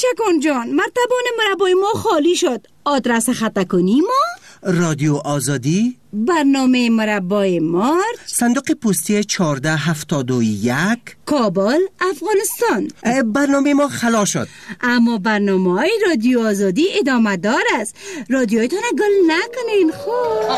کوچکان جان، مرتبان مربای ما خالی شد. آدرس خطا کنیم ما؟ رادیو آزادی، برنامه مربای مارچ، صندوق پستی 1471، کابل، افغانستان. برنامه ما خلا شد، اما برنامه های رادیو آزادی ادامه دار است. رادیویتون گل نکنین خوب.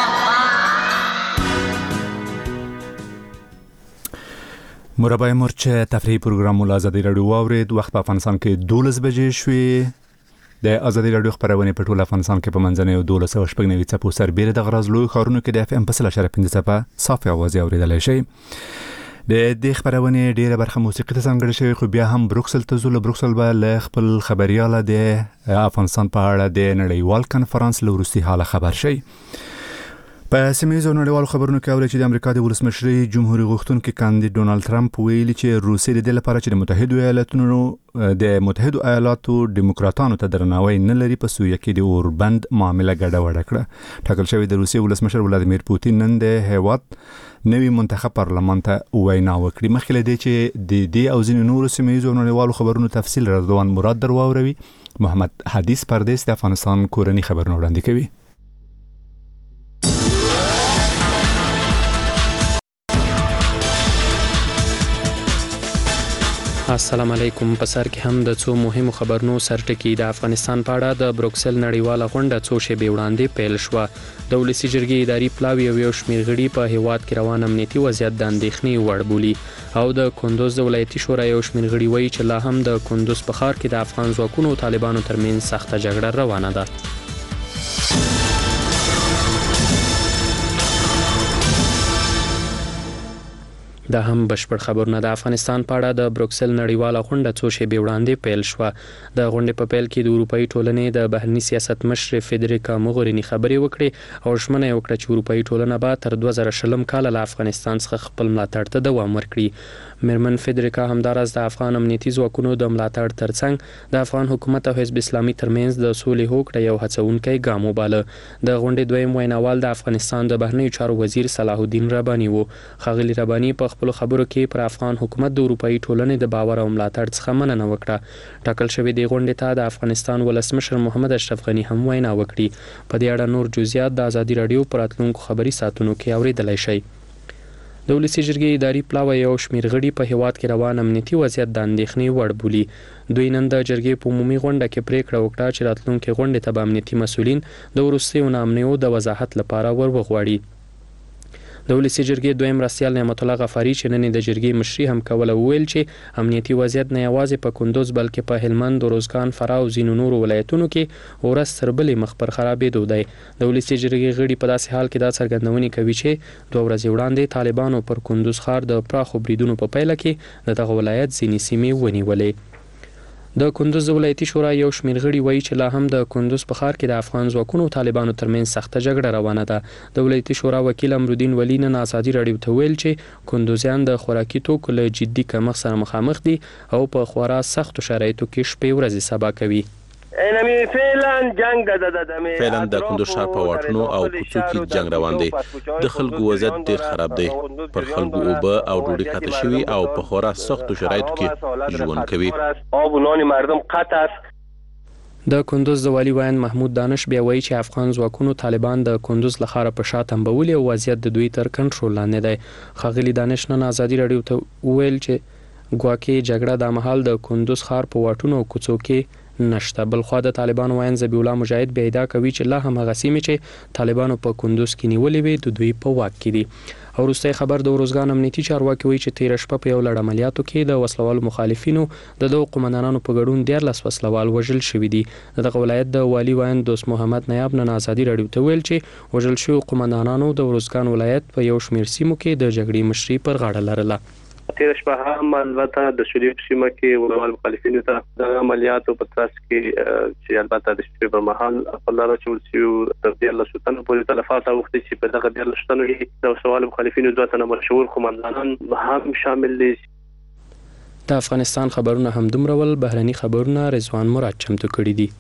مربای مارچ تفریحی پروگرام آزادی رادیو واورید. وخت په افغانستان کې 12 بجې شوې. د آزادی رادیو خبرونه په ټول افغانستان کې په منځنۍ 12:09 څپو سربېره د غراز لوی ښارونو کې د FM په 0.5 څپه صافي اواز اوریدلای شي. د دې خبرونه ډیره برخه موسیقي ته ځانګړې شوی، خو بیا هم بروکسل ته زول بروکسل به له خپل خبرياله د افغانستان په اړه د نړیوال کانفرنس لورستي حاله خبر شي. په سیمه‌ییزو نړیوالو خبرونو کې اوري چې د امریکا د ولسمشر جمهوریت غوښتونکي کاندید ډونالد ټرمپ ویلي چې روسیې د دې لپاره چې د متحده ایالاتو دیموکراتانو ته درناوی نه لري په سوریه کې د اوربند معاملې ګډوډه کړه. ټاکل شوی د روسیې ولسمشر ولادیمیر پوتین نن د هیواد نوی منتخب پارلمان ته وینا وکړه. مخکې له دې چې د دې او ځینو نورو سیمه‌ییزو نړیوالو خبرونو تفصیل رضوان مراد درواوروي، محمد حدیث پردیس د افغانستان کورنی خبرونه وړاندې کوي. السلام علیکم. په سر کې هم د څو مهمو خبرونو سرټکی. د افغانستان په اړه د بروکسل نړیواله غونډه څو شېبې وړاندې پیل شوه. د ولسی جرګې اداري پلاوی یو شمېر غړي په هیواد کې روان امنیتي وضعیت د اندېښنې وړ بولي او د کندوز د ولایتي شورا یو شمېر غړي وایي چې لا هم د کندوز په ښار کې د افغان ځواکونو او طالبانو ترمنځ سخته جګړه روانه ده. دا هم بشپړ خبرونه. د افغانستان په اړه د بروکسل نړیواله غونډه څو شېبې وړاندې پیل شوه. د غونډې په پیل کې د اروپאי ټولنې د بهرني سیاست مشر فدریکا موغرینی خبرې وکړې او ژمنه یې وکړه چې اروپאי ټولنه به تر 2020 کال له افغانستان څخه خپل ملاتړ ته دوام ورکړي. میرمن فدریکا همدارس د افغان امنیتي ځواکونو د ملاتړ ترڅنګ د افغان حکومت او حزب اسلامي ترمنځ د سولې هوکړه یو هڅونکی ګام وباله. د غونډې دویم ویناوال د افغانستان د بهرنیو چارو وزیر صلاح الدین رباني وو. ښاغلي رباني په خپل خبرو کې پر افغان حکومت د اروپאי ټولنې د باور او ملاتړ څخه مننه وکړه. ټاکل شوی دی غونډې ته د افغانستان ولسمشر محمد اشرف غنی هم وینا وکړي. په دې اړه نور جزئیات د آزادی رادیو پر راتلونکو خبري ساعتونو کې اوریدلای شئ. د ولسی جرګې اداري پلاوی یو شمېر غړي په هیواد کې روان امنیتي وضعیت د اندېښنې وړ بولي. دوی نن د جرګې په عمومي غونډه کې پریکړه وکړه چې راتلونکي غونډې ته به امنیتي مسؤلین د وروستیو نامنیو د وضاحت لپاره وغواړي. د ولسی جرګې دویم مرستیال نعمت الله غفاری چې نن د جرګې مشري هم کوله ویل چې امنیتي وضعیت نه یوازې په کندوز بلکې په هلمند، روزګان، فراه او ځینو نورو ولایتونو کې ورځ تر بلې مخ پر خرابېدو دی. د ولسی جرګې غړي په داسې حال کې دا څرګندونې کوي چې 2 ورځې وړاندې طالبانو پر کندوز ښار د پراخو بریدونو په پیله کې دغه ولایت ځینې سیمې ونیولې. د کندوز ولایتي شورا یو شمېر غړي وایي چې لا هم د کندوز په ښار کې د افغان ځواکونو او طالبانو ترمنځ سخته جګړه روانه ده. د ولایتي شورا وکیل امرالدین ولی نن آزادي رادیو ته ویل چې کندوزیان د خوراکي توکو له جدي کمښت سره مخامخ دي او په خورا سختو شرایطو کې شپې ورځې سبا کوي. فعلا د کندوز ښار په واټونو او کوڅو کې جنگ روان دی. د خلکو وضعیت ډیر خراب دی. پر خلکو اوبه او ډوډۍ قطع شوي او په خورا سختو شرایطو کې ژوند کوي. د کندوز د والی وایند محمود دانش بیا وایي چې افغان ځواکونو طالبان د کندوز لخوا په شا تنبولي او وضعیت د دوی تر کنټرول لاندې دی. ښاغلي دانش نن آزادي رادیو ته ویل چې ګواکې جګړه د مهال د کندوز ښار په واټونو او کوڅو کې نشته. بلخوا د طالبانو وایند ذبیح الله مجاهد بیا ادعا کوي چې لا هم هغه سیمې چې طالبانو په کندوز کې نیولې وي د دوی په واک کې دي. او وروستی خبر د روزګان امنیتي چارواکي وایي چې تیر شپه په یو لړ عملیاتو کې د وسلوالو مخالفینو د دوه قومندانانو په ګډون 14 وسلوال وژل شوي دي. دغه ولایت د والی وایند دوست محمد نیاب نن آزادي رادیو ته ویل چې وژل شوي قومندانانو د روزګان ولایت په یو شمېر سیمو کې د جګړې مشري پر غاړه لرله. تیر شپه هم البته د سوریې په سیمه کې ولول مخالفینو ته د عملیاتو په ترڅ کې چې البته د شپې په مهال خپل راچول شو تر 14 تنو پورې تلفات اوختي چې په دغه 14 تنو کې د سوال مخالفینو 2 تنه مشهور قومندانان هم شامل دي. د افغانستان خبرونه هم دومره ول. بهرني خبرونه رضوان مراد چمتو کړي دي.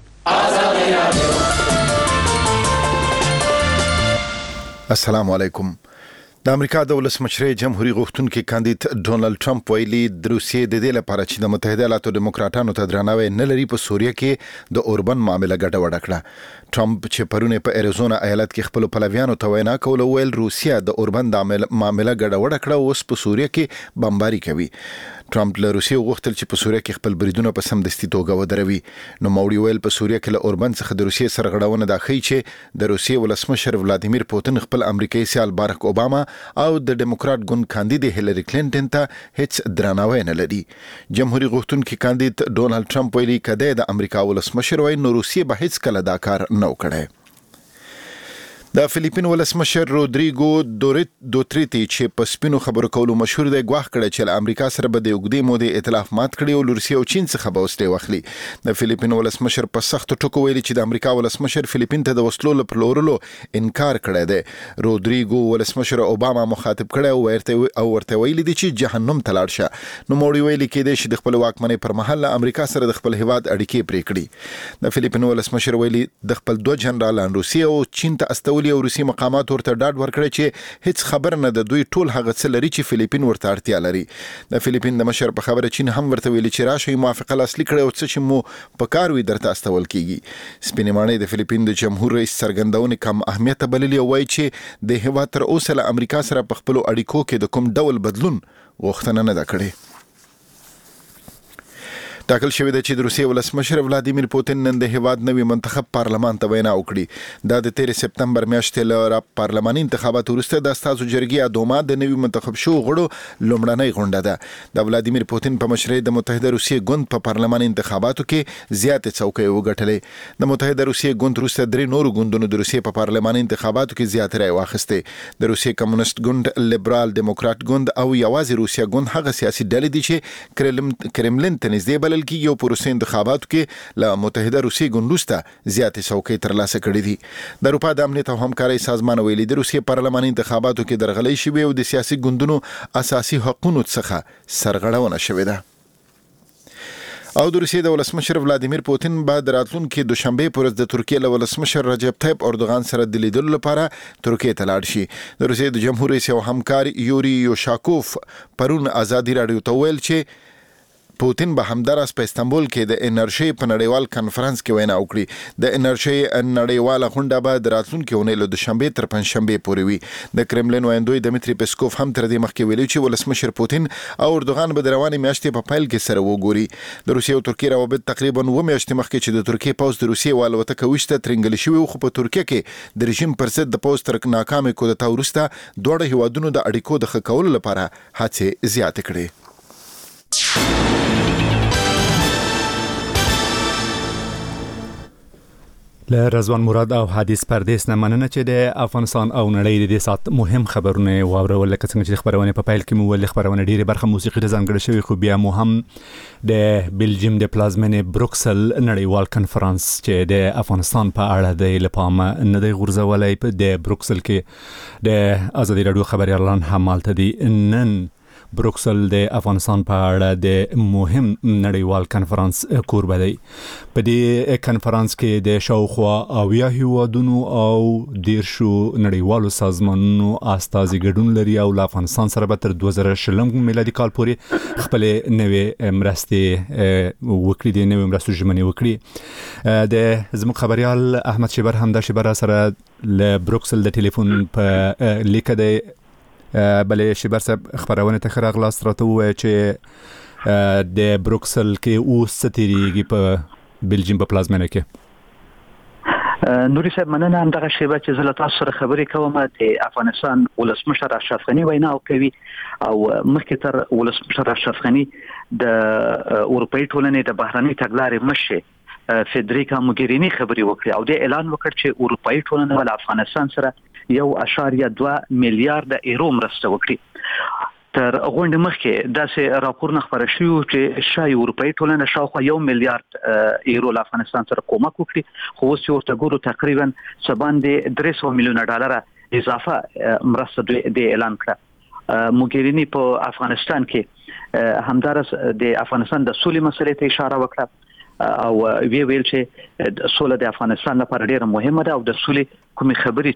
السلام علیکم. د امریکا د ولسمشر جمهوریت غوښتونکي کاندید ډونالد ټرمپ ویلي د روسیې د دې لپاره چې د متحده ایالاتو دیموکراتانو ته درناوی نه لري په سوریه کې د اوربن معاملې ګډوډه کړه. ټرمپ چې پرونه په اریزونا ایالت کې خپل پلویانو ته وینا کوله ویل روسیه د اوربن د معاملې ګډوډه کړه او اوس په سوریه کې بمباري کوي. ټرمپ له روسیې غوښتل چې په سوریه کې خپل بریدونه په سمدستي توګه ودروي. نو موړي ویل په سوریه کې له اوربن څخه د روسیې سرغړونه دا ښيي چې د روسیې ولسمشر ولادیمیر پوتین خپل امریکایي سیال باراک اوباما او د ډیموکرات ګوند کاندید هیلری کلینټن ته هیڅ درناوی نه لري. جمهوریت غوښتونکي کاندید ډونالد ټرمپ ویلي کده د امریکا ولسمشر وای نو روسیې به هیڅ کله دا کار نه وکړي. د فلیپین ولسمشر رودریګو دوتریتی چې په سپینو خبرو کولو مشهور دی ګواښ کړی چې له امریکا سره به د اوږدې مودې ائتلاف مات کړي او روسیې او چین څخه به وسلې واخلي. د فلیپین ولسمشر په سختو ټکو ویلي چې د امریکا ولسمشر فلیپین ته د وسلو له پلورلو انکار کړی دی. رودریګو ولسمشر اوباما مخاطب کړی او ورته ویلي دي چې جهنم ته لاړ شه. نو موړي ویلي کېدای شي د خپل واکمنۍ پر مهال له امریکا سره د خپل هیواد اړیکې پرې کړي. د فلیپین ولسمشر ویلي د خپل دوه جنرالان روسیې او چین ته استولي او روسي مقامات ورته ډاډ ورکړي چې هیڅ خبر نه د دوی ټول هغه څه لري چې فلیپین ورته اړتیا لري. د فلیپین د مشر په خبره چین هم ورته ویلي چې راشي موافقه لاسلیک کړي او څه چې مو په کار وي درته استول کیږي. سپینې ماڼۍ د فلیپین د جمهور رئیس څرګندونې کم اهمیت بللي او وایي چې د هیواد تر اوسه له امریکا سره په خپل اړیکو کې د کوم ډول بدلون غوښتنه نه ده کړې. ټاکل شوی دی چې د روسیې ولسمشر ولادیمیر پوتین نن د هیواد نوي منتخب پارلمان ته وینا وکړي. دا د 13 سپتمبر میاشتې له پارلماني انتخاباتو وروسته د استازو جرګې دوما د نوي منتخب شو غړو لومړنۍ غونډه ده. د ولادیمیر پوتین په مشرۍ د متحده روسیې ګوند په پارلماني انتخاباتو کې زیاتې څوکۍ وګټلې. د متحده روسیې ګوند وروسته درې نورو ګوندونو د روسیې په پارلماني انتخاباتو کې زیاتې رای واخیستې. د روسیې کمونیست ګوند، لیبرال دیموکرات ګوند او یوازې روسیا ګوند هغه سیاسي ډلې دي چې کرملین ته نږدې بلل کیږي او په روسي انتخاباتو کې له متحده روسیې ګوند وروسته زیاتې څوکۍ ترلاسه کړې دي. د اروپا د امنیت او همکارۍ سازمان ویلي د روسیې پارلماني انتخاباتو کې درغلۍ شوې او د سیاسي ګوندونو اساسي حقوقو څخه سرغړونه شوې ده. او د روسیې د ولسمشر ولادیمیر پوتین بعد راتلونکي دوشنبه پر ورځ د ترکیې له ولسمشر رجب طیب اردوغان سره د لیدلو لپاره ترکیې ته لاړ شي. د روسیې د جمهور رئیس او همکار یوري یوشاکوف پرون ازادي رادیو ته ویل چې پوتین به همداراز په استانبول کې د انرژي په نړیوال کانفرنس کې وینا وکړي. د انرژي نړیواله غونډه به د راتلونکي اونۍ له دوشنبه تر پنځشنبه پورې وي. د کرملین وایندوی دمیتری پیسکوف هم تر دې مخکې ویلي چې ولسمشر پوتین او اردوغان به د روانې میاشتې په پیل کې سره وګوري. د روسیې او ترکیې روابط تقریبا 2 میاشتې مخکې چې د ترکیې پوځ د روسیې والوتکه وشته ترنګل شوی خو په ترکیه کې د رژیم پر ضد د پوځ تر ناکامې کودتا وروسته دوه هیوادونو د اړیکو د ښه کولو لپاره هڅې زیاتې کړې. له رضوان مراد او حدیث پردیس نه مننه چې د افغانستان او نړۍ د دې سات مهم خبرونه واورول. لکه څنګه چې خبرونه په پیل کې مو ول خبرونه ډیره برخه موسیقي ځانګړې شوی خو بیا مو هم د بلجیم د پلازمینې بروکسل نړیوال کانفرنس چې د افغانستان په اړه د لپاره نه دی غورځولای په د بروکسل کې د ازادي رادیو خبريالان هم مالته دي. نن بروکسل د افغانستان په اړه د مهم نړیوال کانفرنس کوربه دی. په دې کانفرنس کې د شاوخوا 80 هیوادونو او 10 نړیوالو سازمانونو استازي ګډون لري او له افغانستان سره به تر 2020 میلادي کال پورې خپل نوې مرستې وکړي د نوې مرستو ژمنې وکړي. د زموږ خبريال احمد شیبر هم د شیبر سره له بروکسل د ټلیفون په لیکه دی. بلې شیبر صاحب خبرونه ته خراغلاست راته وای چې د بروکسل کې اوس ستېریږي په بلجیم په پلازمینه کې. نوري صاحب مننه هم دغه شیبه چې زه له تاسو سره خبرې کوم. د افغانستان ولسمشر اشرف غنی وینا کوي او مخکې تر ولسمشر اشرف غنی د اروپאי ټولنې د بهرنۍ تګلارې مشر فدریکا موګرینی خبرې وکړي او د اعلان وکړ چې اروپאי ټولنه ول افغانستان سره 1.2 میلیارډ یورو مرسته وکړي. تر غونډې مخکې داسې راپورونه خبره شوي چې شای اروپאי ټولنه شاوخوا 1 میلیارډ یورو له افغانستان سره کومک وکړي خو اوس ورته ګورو تقریبا باندې 300 میلیونه ډالر اضافه مرسته د اعلان کړه. موګرینی په افغانستان کې همدارس د افغانستان د سولې مسلې ته اشاره وکړه او ویل چې سوله د افغانستان لپاره ډیره مهمه ده او د سولې کومې خبرې چې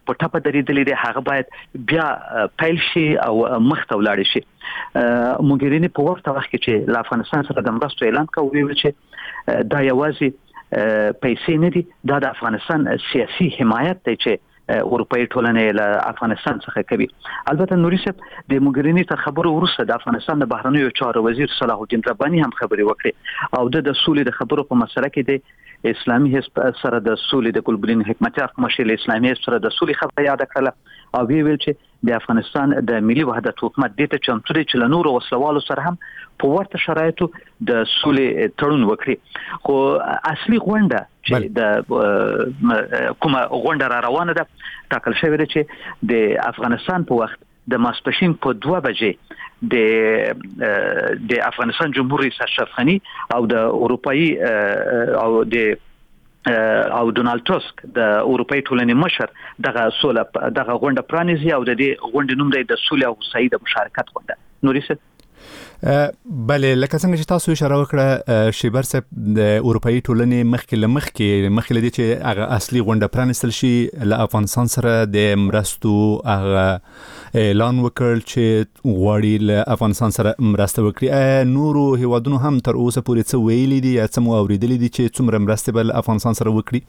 په ټاپه درېدلې دي هغه باید بیا پیل شي او مخ ته ولاړ شي. موګرینی په ورته وخت کې چې له افغانستان سره د مرستو اعلان کوي چې دا یوازې پیسې نه دي، دا د افغانستان سیاسي حمایت دی چې اروپאי ټولنې له افغانستان څخه کوي. البته نوري صاحب د موګرینی تر خبرو وروسته د افغانستان د بهرنیو چارو وزیر صلاح الدین رباني هم خبرې وکړې او د سولې د خبرو په مسله کې د اسلامي حزب سره د سولې د ګلبدین حکمتیار مشیل اسلامي حزب سره د سولې خبره یاد کړله او ویل چې د افغانستان د ملي وحدت حکومت د ته چمتو دي چې له نورو وسلوالو سره هم په ورته شرایطو د سولې تړون وکړي. خو اصلي غونډه چې د کومه غونډه را روانه ده ټاکل شوې ده چې د افغانستان په وخت د ماسپښین په 2 بجې د افغانستان جمهور رئیس اشرف غنی او د اروپאי او ډونالد ټسک د اروپאי ټولنې مشر دغه غونډه پرانیزي او د دې غونډې نوم دی د سولې او هوساینې د مشارکت غونډه. نوري صاحب بله لکه څنګه چې تاسو اشاره وکړه شیبر صاحب د اروپאי ټولنې مخکې لدی چې هغه اصلي غونډه پرانیستل شي له افغانستان سره د مرستو هغه اعلان وکړ چې غواړي له افغانستان سره مرسته وکړي. نورو هیوادونو هم تر اوسه پورې څه ویلي دي یا څه مو اوریدلي دي چې څومره مرسته به له افغانستان سره وکړي؟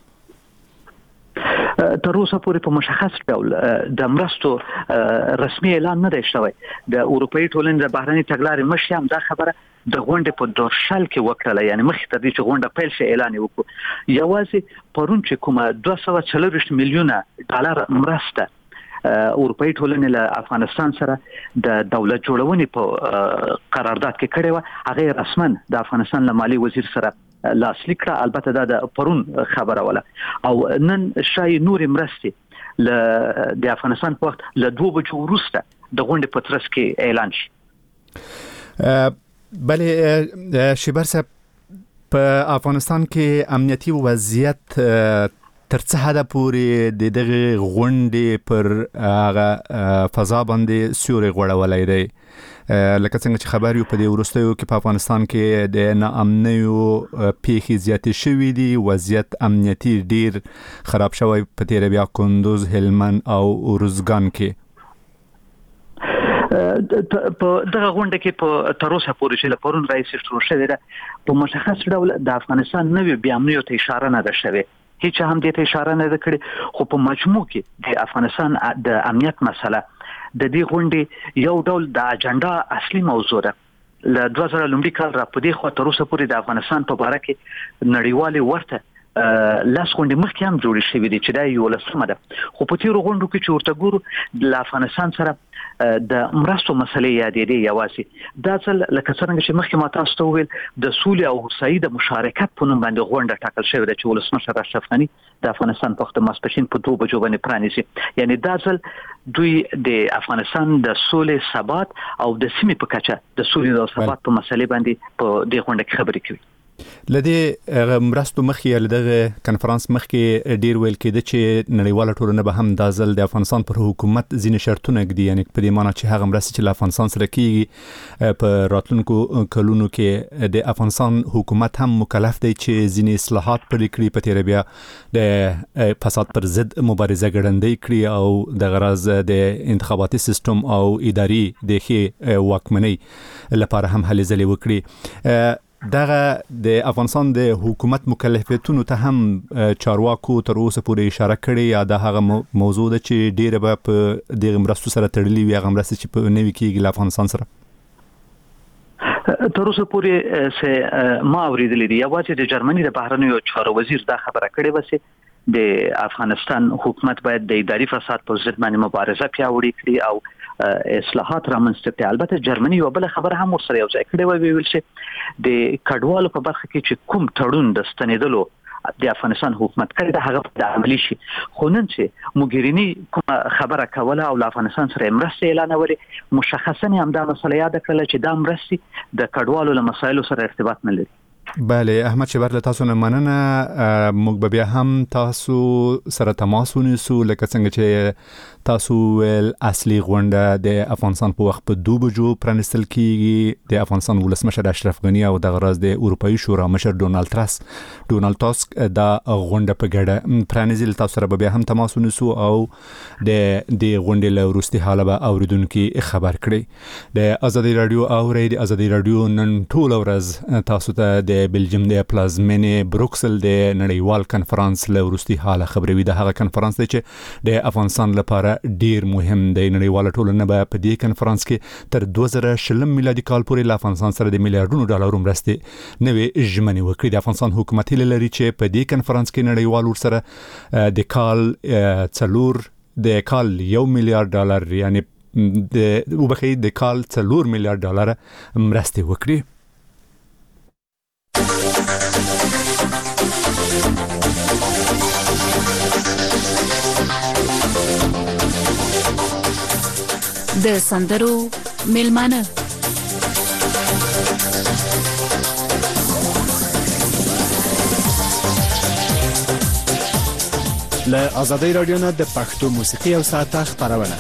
تر اوسه پورې په مشخص ډول د مرستو رسمي اعلان نه دی شوی. د اروپאי ټولنې د بهرني تګلارې مشر هم دا خبره د غونډې په دورشل کې وکړه، یعنی مخکې تر دې چې غونډه پیل شي اعلان وکړو. یوازې پرون چې کومه 240 میلیونه ډالر مرسته اروپאי ټولنې له افغانستان سره د دولت جوړونې په قرارداد کې کړې و، هغه رسما د افغانستان له مالی وزیر سره لاسلیک کړه. البته دا د پرون خبره ولا او نن شای نور مرستې د افغانستان په وخت له 2 بجو وروسته د غونډې په ترڅ کې اعلان شي. بله شیبر صاحب په افغانستان کې امنیتي وضعیت تر څه حد پورې د دغه غونډې پر هغه فضا باندې سیوري غوړولای دی؟ لکه څنګه چې خبر یو په دې وروستیو کې په افغانستان کې د ناامنیو پیښې زیاتې شوې دي، وضعیت امنیتي ډیر خراب شوی په تیر بیا کندوز، هلمند او روزګان کې. په دغه غونډه کې په تر اوسه پورې چې له پرون رئیس شروع شوی ده په مشخص ډول د افغانستان نوې بیا امنیو ته اشاره نه ده شوی، هیڅ هم دې ته اشاره نه ده کړې. خو په مجموع کې د افغانستان د امنیت مسله د دې غونډې یو ډول د اجنډا اصلي موضوع ده. له 2000 لومړي کال را پدې خو تر اوسه پورې د افغانستان په اړه کې نړیوالې ورته لاس غونډې مخکې هم جوړې شوې دي چې دا یو لسمه ده. خو په تیرو غونډو کې چې ورته ګورو د افغانستان سره د مرستو مسلې یادې دي. یوازې دا ځل لکه څنګه چې مخکې ما تاسو ته وویل د سولې او هوساینې د مشارکت په نوم باندې غونډه ټاکل شوې ده چې ولسمشر اشرف غنی د افغانستان په وخت ماسپښین په 2 بجو باندې پرانیزي. یعنی دا ځل دوی د افغانستان د سولې ثبات او د سیمې په کچه د سولې او ثبات په مسلې باندې په دې غونډه کې خبرې کوي. لدې مرستو مخکې لدغه کنفرانس مخکې ډیر ویل کېده چې نړیواله ټولنه به هم د ځل د افغانستان پر حکومت ځینې شرطونه ږدي، یعنی په دې معنی چې هغه مرستې چې له افغانستان سره کیږي په راتلونکو کلونو کې د افغانستان حکومت هم مکلف دی چې ځینې اصلاحات پلي کړي، په تیر بیا د فساد پر ضد مبارزه ګړندۍ کړي او د غرض د انتخاباتي سیستم او اداري د ښې واکمنۍ لپاره هم هلې ځلې وکړي. دغه د افغانستان د حکومت مکلفیتونو ته هم چارواکو تر اوسه پورې اشاره کړې یا د هغه موضوع ده چې ډیره به په دغه مرستو سره تړلې وي، هغه مرستې چې په نوي کېږي له افغانستان سره؟ تر اوسه پورې سه ما اوریدلې دي یوازې د جرمني د بهرنیو چارو وزیر دا خبره کړې و چې د افغانستان حکومت باید د اداري فساد پر ضد باندې مبارزه پیاوړې کړي او اصلاحات رامنځته کړي. البته جرمني یو بل خبره هم ورسره یو ځای کړې و، ویل چې د کډوالو په برخه کې چې کوم تړون د ستنېدلو د افغانستان حکومت کړی دا هغه د عملی شي. خو نن چې موګرینی کوم خبره کوله او افغانستان سره مرسته اعلانولې مشخصا هم دا مسله یاد کړل چې دا مرسته د کډوالو له مسایلو سره ارتباط نه لري. بله احمد شیبر له تاسو نه مننه. موږ به بیا هم تاسو سره تماس ونیسو لکه څنګه چې تاسو ول اصلي غونډه د افغانستان په وخت په 2 بجو پرانستل کیږي. د افغانستان ولسمشر اشرف غنی او د غراز د اروپאי شورا مشر ډونالد تاسک دا غونډه په ګډه پرانیزل. تاسو سره به هم تماس ونیسو او د غونډې له وروستي حاله به اوریدونکو خبر کړي. د ازادي رادیو او د ازادي رادیو نن ټول ورځ تاسو ته د بلجیم د پلازمینې بروکسل د نړیوال کنفرانس له وروستي حاله خبروي. د هغه کنفرانس چې د افغانستان لپاره ډیر مهم دی. نړیواله ټولنه به په دې کنفرانس کې تر 2020 میلادي کال پورې له افغانستان سره د میلیارډونو ډالرو مرستې نوې ژمنې وکړي. د افغانستان حکومت لري چې په دې کنفرانس کې نړیوال ورسره د کال 1 میلیارډ ډالر یعنی د کال 4 میلیارډ ډالر مرستې وکړي. د سندرو میلمانه له آزادی رادیو نه د پښتو موسیقي او ساعته خبرونه.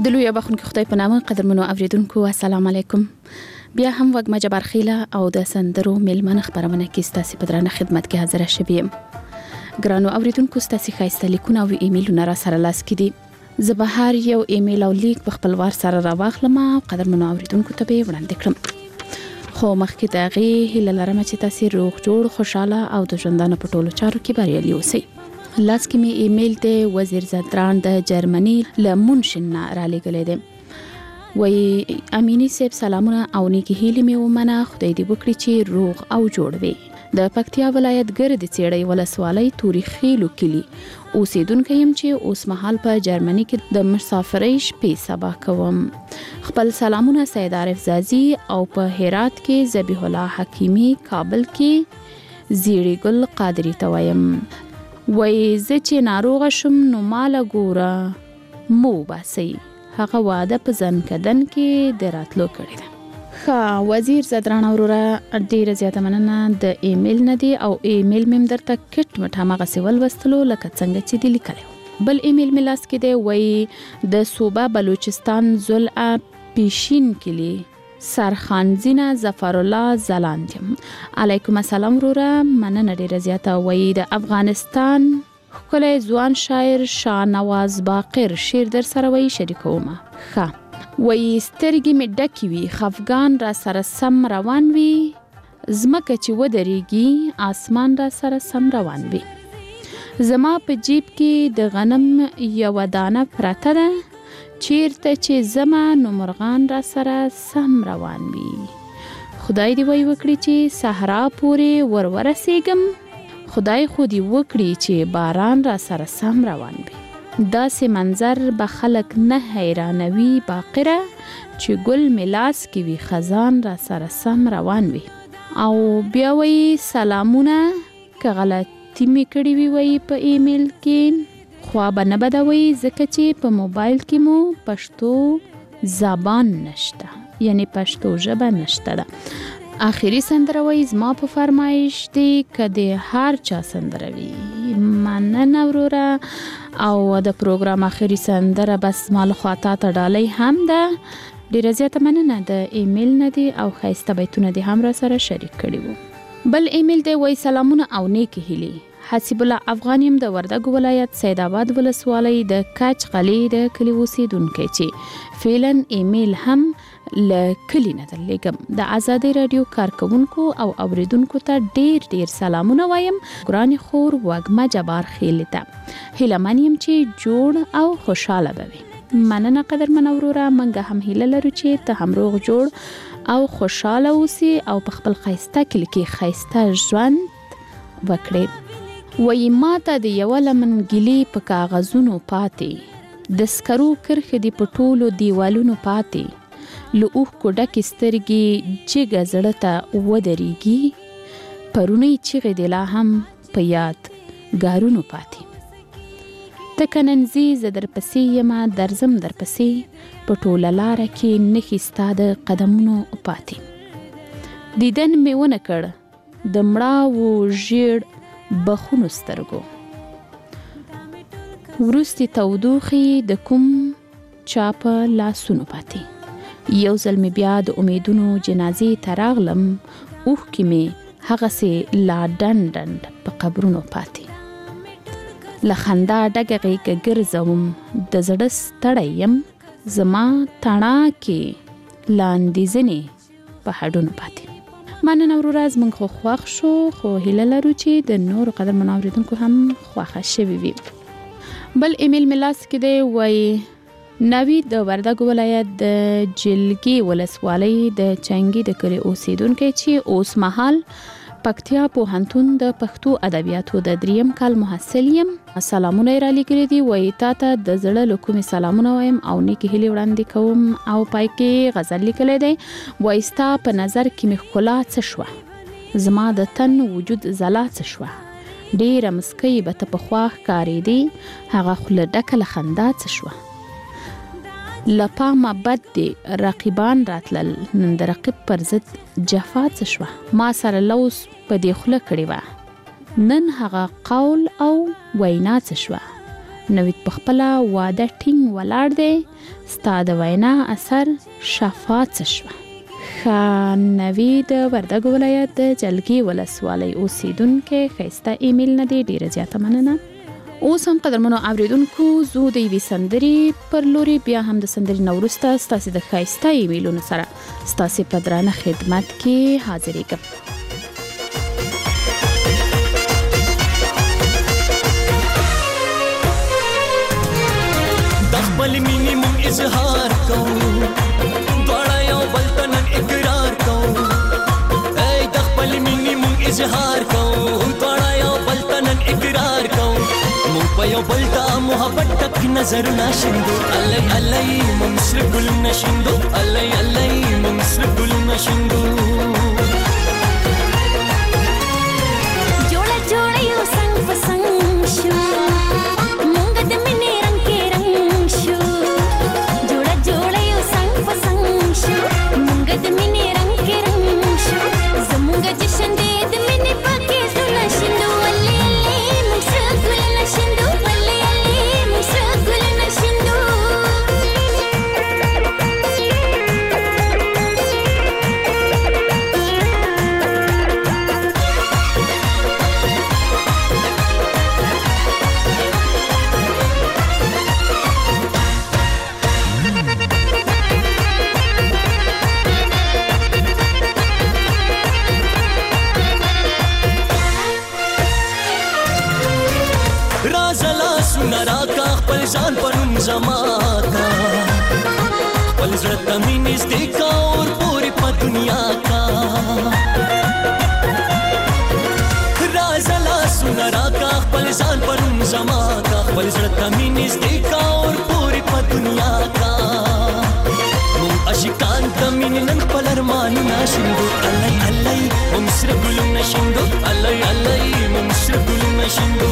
د لوی بخونکو خدای په نامه قدرمنو اوریدونکو السلام علیکم. بیا هم وګ مجبر خیله او د سندرو میلمن خبرونه کې ستاسو په درنه خدمت کې حاضر شوم. ګرانو اوریدونکو ستاسو خایسته لیکونه او ایمیلونه را سره لاس کې دي. زه به هر یو ایمیل او لیک په خپل وار سره راواخلم او قدرمنو اوریدونکو ته به وړاندې کړم. خو مخکې د هغې هیله لرم چې تاسو روغ جوړ خوشاله او د ژوندانه په ټولو چارو کې بریالي اوسئ. لاس کې می ایمیل ته وزیر زدران د جرمني له مونشن را لګلې ده. وای امینی صاحب سلامونه او نیکی هیله می ومنه خدای دې وکړي چې روغ او جوړ وي. د پکتیا ولایت ګرد چېړی ولسوالۍ توري خېلو کلی اوسیدونکو يم چې اوس مهال په جرمني کې د مسافرۍ شپې سبا کوم. خپل سلامونه سید عارف زازي او په هرات کې ذبیح الله حکیمی، کابل کې زیړی ګل قادری ته وایم. وای زه چې ناروغه شم نو مال ګوره مو باسي هغه واده په ځن کدن کې د راتلو کړی ده. وزیر زدران اورورا ډیره زیاته مننه د ایمیل نه دی او ایمیل مم درته کټ مټه مغه سیول وستلو لکه څنګه چې دی لیکلو. بل ایمیل ملاس کې دی وای د صوبه بلوچستان زلع پیشین کلی سرخانزینه ظفر الله زلاندیم. علیکم السلام رورا مننه ډیره زیاته. وای د افغانستان خپل ځوان شاعر شاه نواز باقر شعر در سره وای شریکوم. وای سترګې می ډکې وي خفغان را سره سم روان وي زمکه چې ودرېږي آسمان را سره سم روان وي. زما په جیب کې د غنم یو دانه پرته ده چیرته چې زما نو مرغان را سره سم روان وي. خدای دی وای وکړي چې صحرا پورې ورسېږم خدای خو دی وکړي چې باران را سره سم روان وي. داسې منظر به خلک نه حیرانوي باقره چې ګل ملاس کې وي خزان را سره سم روان وي. او بیا وای سلامونه که غلطی می کړی وي وای په ایمیل کې خو به نه بدوي ځکه چې په موبایل کې مو پښتو زبان نشته یعنی پښتو ژبه نشته ده. آخري سندره وای زما په فرمایش دی کده هر چا سندره وي مننه وروره. او د پروګرام آخري سندره بس مال خواته ته ډالۍ هم ده. ډیره زیاته مننه د ایمیل نه دی او خایسته بیتونه دی هم را سره شریک کړي وو. بل ایمیل دی وای سلامونه او نیکی هیلي. حسیب الله افغانیم د وردګ ولایت سید آباد ولسوالۍ د کچ قلې د کلی اوسیدونکو چې فعلن ایمیل هم لکلی نه درلګم. د آزادۍ رادیو کارکونکو او اوریدونکو ته ډیر سلامونه وایم. ګران خور وګما جبار خیلته هیلمنیم چې جوړ او خوشاله بوي. مننه قدر منوروره منګه هم هیله لرو چې ته هم روغ جوړ او خوشاله اوسې او په خپل خایسته کلی کې خایسته ژوند وکړې. وای ما ته د یو لمن ګلی په کاغذونو پاتې د سکرو کرخې دی په ټولو دیوالونو پاتې له اوښ کو ډکې سترګې جګه زړه ته ودرېږي پرونی چیغې دی لا هم په یاد ګارونو پاتې. ته کننځي زه درپسې یمه درځم درپسې په ټوله لاره کې نښې ستا د قدمونو پاتې. دیدن مې ونه کړ د مړاوو ژیړ بخونو سترګو وروستي تودوخې د کوم چا په لاسونو پاتې. یو ځل مې بیا د امیدونو جنازې ته راغلم اوښکې مې هغسې لا ډنډ په قبرونو پاتې. له خندا ډکه غېږه ګرځوم د زړه ستړی یم زما تڼاکې لاندې ځینې په هډونو پاتې. مننه وروره زموږ خو خوښ شو خو هیله لرو چې د نورو قدرمنو اوریدونکو هم خوښه شوي وي. بل ایمیل مې لاس کې دی وای نوید د وردګ ولایت د جلګي ولسوالۍ د چنګي د کلی اوسیدونکو چې اوس مهال پکتیا پوهنتون د پښتو ادبیاتو د 3م کال محصل یم. سلامونه را لګري دي وای تا ته د زړه له کومې سلامونه وایم او نیکی هیلې وړاندې کوم. او پای کې غزل لیکلی دی وای ستا په نظر کې مې ښکلا څه شوه زما د تن وجود ځلا څه شوه ډیره مسکۍ به ته پخوا ښکارېدې هغه خوله ډکه له خندا څه شوه له پامه بد دی رقیبان راتلل نن د رقیب پر ضد جفا څه شوه ما سره لوس په دې خوله کړې وه نن هغه قول او وینا څه شوه نوید په خپل واده ټینګ ولاړ دی. ستا د وینا اثر شفاعت شوه. نوید وردګ ولایت د جلګي ولسوالۍ اوسیدونکو ښایسته ایمیل نه دی، ډیره زیاته مننه. اوس هم قدرمنو اوریدونکو زه د یوې سندرې پر لوري بیا هم د سندرې نه وروسته ستاسې د ښایسته ایمیلونو سره ستاسې په درانه خدمت کې حاضرېږم. د خپل مینې مونږ اظهار کوو، دواړه یو بل ته نن اقرار کوو. ای د خپل مینې مونږ اظهار کوو، دواړه یو بل ته نن اقرار کوو. مونږ په یو بل ته محبت تک نظرونه شیندو. الله الله مونږ سره ګلونه شیندو، الله الله مونږ سره ګلونه شیندو. جوړه جوړه یو څنګ په څنګ شو، مونږ د مینې رنګ کې رنګ شو. جوړه جوړه یو څنګ په څنګ شو، مونږ د مینې رنګ کې رنګ شو. زمونږ جشن دې د مینې پکې زړه شیندو. الله الله مونږ سره ګلونه شیندو، الله الله مونږ سره ګلونه شیندو. خپل ځان پرون زما کا، خپل زړه ته مې نږدې کا اور پورې په دنیا کا. راز لاسونه راکا خپل ځان پرون زما کا، خپل زړه ته مې نږدې کا اور پورې په دنیا کا. مونږ عاشقان ته مینې نن خپل ارمانونه شیندو. الله الله مونږ سره ګلونه شیندو، الله الله مونږ سره ګلونه شیندو.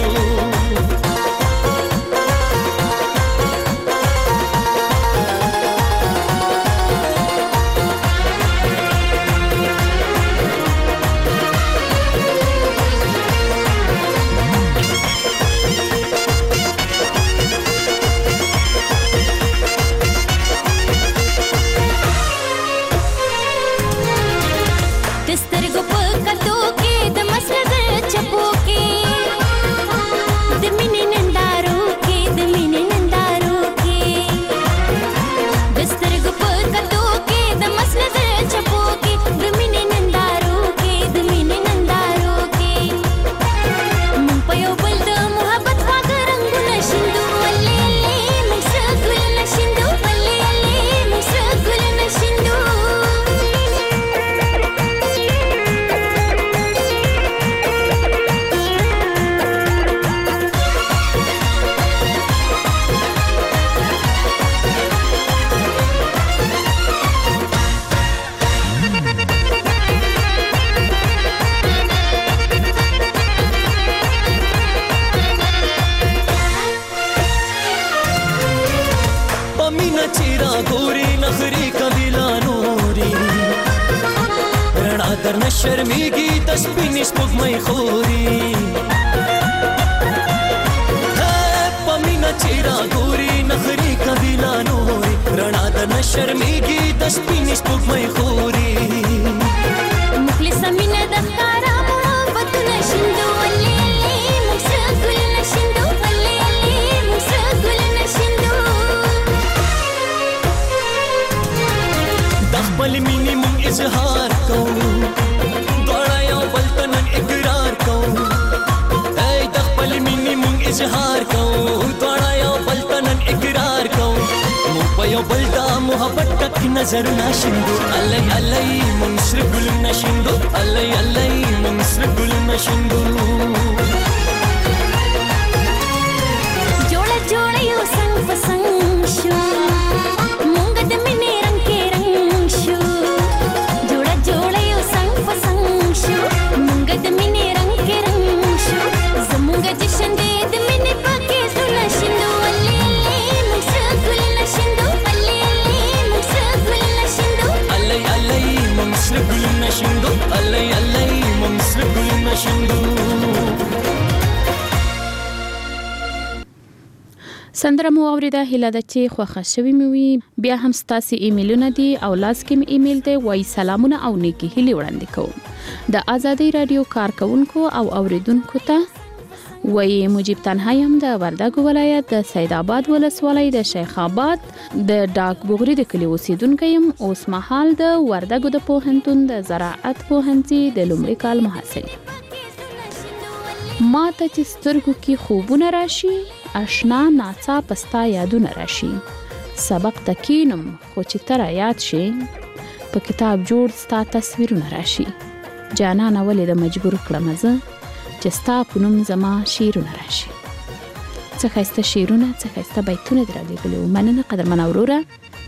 شرمیږي د سپینې سپوږمۍ خوري په مینه چې راګوري نخري کوي لا نوري رڼا د نه شرمیږي د سپینې سپوږمۍ خوري مخلصه مینه د ښکارا محبتونه شیندو ولې موږ سره ګلونه شیندو ولې موږ سره ګلونه شیندو د خپل مینې مونږ اظهار کوو اظهار کوو دواړه یو بل ته نن اقرار کوو موږ په یو بل د محبت تک نظرونه شیندو الله الله موږ سره ګلونه شیندو الله الله موږ سره ګلونه شیندو جوړه جوړه یو څنګ په څنګ شو موږ د مینې رنګ کې رنګ شو جوړه جوړه یو څنګ په څنګ شو موږ د مینې رنګ کې رنګ شو زموږ جشن دې شیندو الله الله موږ سره ګلونه شیندو سندره مو اوریده هله د چې خوښه شوی مې وي بیا هم ستاسو ایمیلونه دي او لاس کې مې ایمیل دی وای سلامونه او نیکی هلي وړاندې کوم د آزادۍ رادیو کارکونکو او اوریدونکو ته وای مجيب تنهایی هم د وردګو ولایت د سید آباد ولسوالۍ د شیخ آباد د ډاک بغری د کلی اوسیدونکو يم اوس مهال د وردګو د پوهنتون د زراعت پوهنځي د لومړي کال محصل ما ته چې سترګو کې خوبونه راشي آشنا ناڅا پستا یادونه راشي سبق تکینم خو چې تر یاد شي په کتاب جوړ ستا تصویرونه راشي جانانه ولې د مجبور کړم زه چې ستا په نوم زما شعرونه راشي څه ښایسته شعرونه څه ښایسته بیتونه دې رالیږلي وو مننه قدرمنه وروره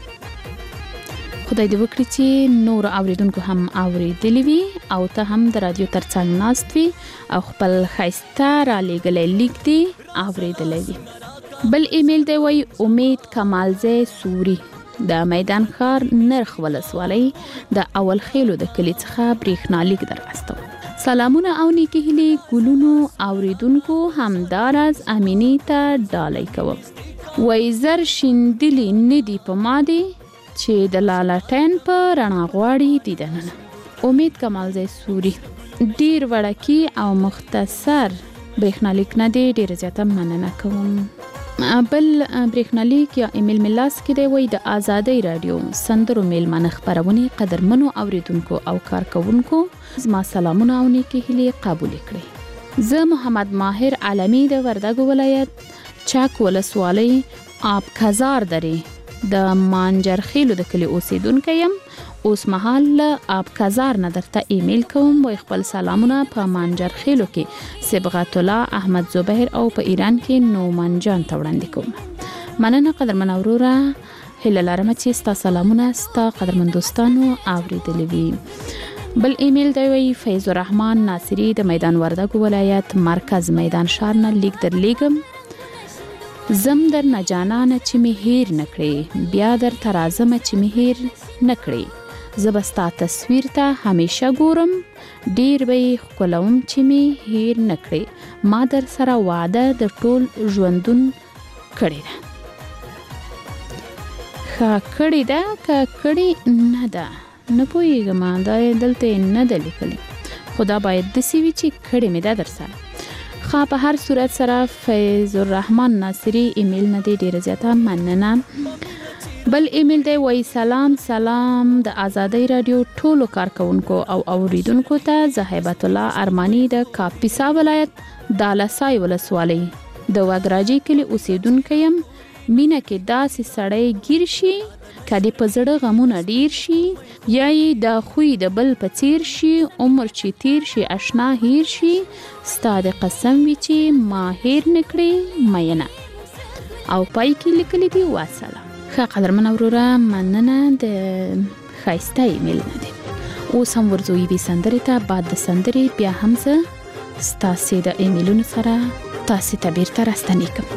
خدای دې وکړي چې نور اوریدونکو هم اوریدلی وي او ته هم د رادیو ترڅنګ ناست وي او خپل ښایسته رالیږلی لیک دې اوریدلی وي بل ایمیل دی وایي امید کمالزی سوري د میدان ښار نرخ ولسوالۍ د اول خیلو د کلي څخه برېښنالیک در واستوم سلامونه او نیکی هیلې ګلونو اوریدونکو همداراز امینی ته ډالۍ کوم وایي زر شیندلي ندي په ما دي چې د لالاټین په رڼا غواړي دیدنونه امید کمالزی سوري ډیر وړکی او مختصر برېښنالیک نه دی ډیر زیاته مننه کوم بل برېښنالیک یا ایمیل ملاس کې دی وای د آزادۍ رادیو سندرو میلمنه خبرونه قدرمنو اوریدونکو او کارکونکو زما سلامونه او نیکی هیلې قبول کړئ زه محمد ماهر عالمی د وردګو ولایت چاک ولسوالۍ آب کزار درې د مانجرخیلو د کلی اوسیدونکو یم اوس مهال آب کزار نه درته ایمیل کوم وای خپل سلامونه په مانجرخیلو کې صبغت الله احمد زبیر او په ایران کې نومان جان ته وړاندې کوم مننه قدرمن وروره هله لرم چې ستا سلامونه ستا قدرمن دوستانو اوریدلی وي بل ایمیل دی وی فیض الرحمن ناصری د میدان وردګو ولایت مرکز میدان شهر نه لیک در لیکم زم در نجانانه چې می هیر نکړي بیا در ترازمه چې می هیر نکړي زبستا تصویر ته همیشه ګورم ډیر به خپلوم چې می هیر نکړي ما در سره وعده د ټول ژوندون کړی ده کړی ده کړی نه ده نه پوهیږم دا دلته نه ده لیکلي خدا باید داسې وي چې کړی مې ده در سره خا په هر صورت سره فیض الرحمن ناصری ایمیل نه دی ډیره زیاته مننه بل ایمیل دی وای سلام د آزادۍ رادیو ټولو کارکونکو او اوریدونکو ته زهیبت الله ارمانی د کاپیسا ولایت دالسای ولسوالۍ د وګراجي کلی اوسیدونکو یم مینه کې داسې سړی گیر شي کدی په زړه غمونه ډیر شي یا د خوې د بل په څیر شي عمر چې تیر شي آشنا هیر شي ستاد قسم وی چې ما هیر نکړي مینه او پای کې لیکلي دی واسلام ښه قدرمن وروره مننه د ښایسته ایمیل نه دی اوس هم ورځو یوې سندرې ته بعد د سندرې بیا هم زه ستاسې د ایمیلونو سره تاسې ته بیرته راستنې کوم